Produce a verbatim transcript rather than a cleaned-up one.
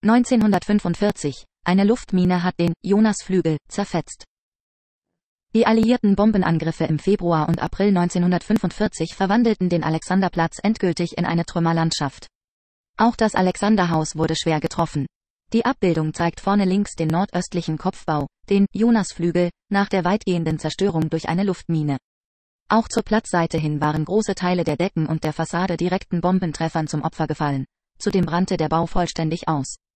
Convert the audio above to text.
neunzehnhundertfünfundvierzig. Eine Luftmine hat den Jonasflügel zerfetzt. Die alliierten Bombenangriffe im Februar und April neunzehnhundertfünfundvierzig verwandelten den Alexanderplatz endgültig in eine Trümmerlandschaft. Auch das Alexanderhaus wurde schwer getroffen. Die Abbildung zeigt vorne links den nordöstlichen Kopfbau, den Jonasflügel, nach der weitgehenden Zerstörung durch eine Luftmine. Auch zur Platzseite hin waren große Teile der Decken und der Fassade direkten Bombentreffern zum Opfer gefallen. Zudem brannte der Bau vollständig aus.